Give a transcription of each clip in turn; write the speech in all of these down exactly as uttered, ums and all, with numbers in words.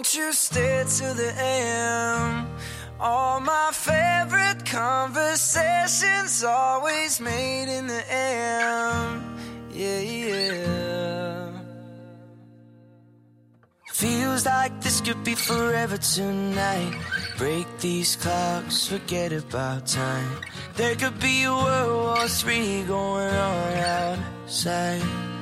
Won't you stay till the end? All my favorite conversations always made in the end. Yeah, yeah. Feels like this could be forever tonight. Break these clocks, forget about time. There could be a World War Three going on outside.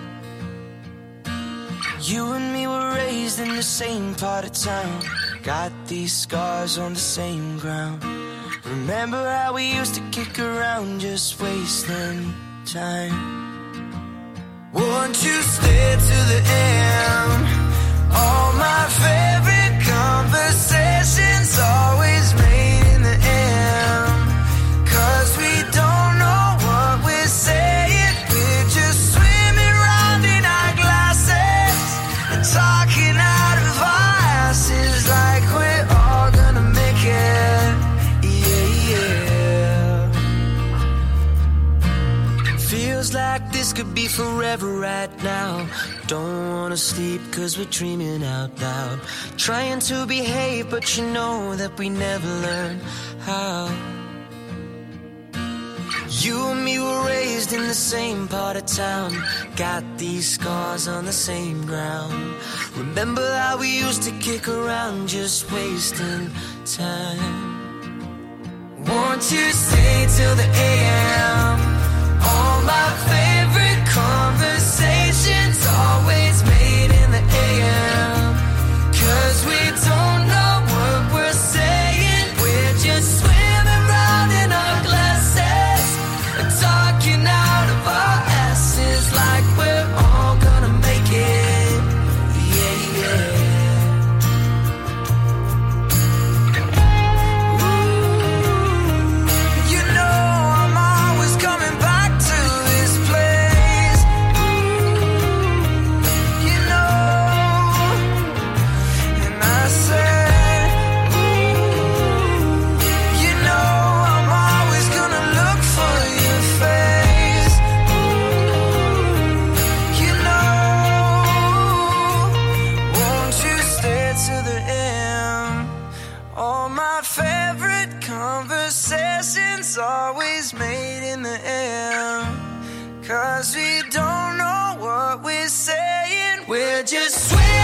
You and me were raised in the same part of town. Got these scars on the same ground. Remember how we used to kick around, just wasting time. Won't you stay to the end? All my favorite conversations always made in the end. Cause we don't know what we're saying. We're just swimming around in our glasses and talking out of our asses like we're all gonna make it. Yeah, yeah. Feels like this could be forever right now. Don't wanna sleep cause we're dreaming out loud. Trying to behave but you know that we never learn how. You and me were raised in the same part of town. Got these scars on the same ground. Remember how we used to kick around, just wasting time. Won't you stay till the A M? All my favorite conversations always made in the A M. Cause we don't know what we're saying. We're just swimming around in our glasses and talking out of our asses like we're all gonna make it. Yeah, yeah. Ooh, you know I'm always coming back to this place. Ooh, you know. And I said, ooh, you know I'm always gonna look for your face. Ooh, you know. Won't you stay to the end? All my favorite conversations always made in the end. Cause we don't know what we're saying. We're just swimming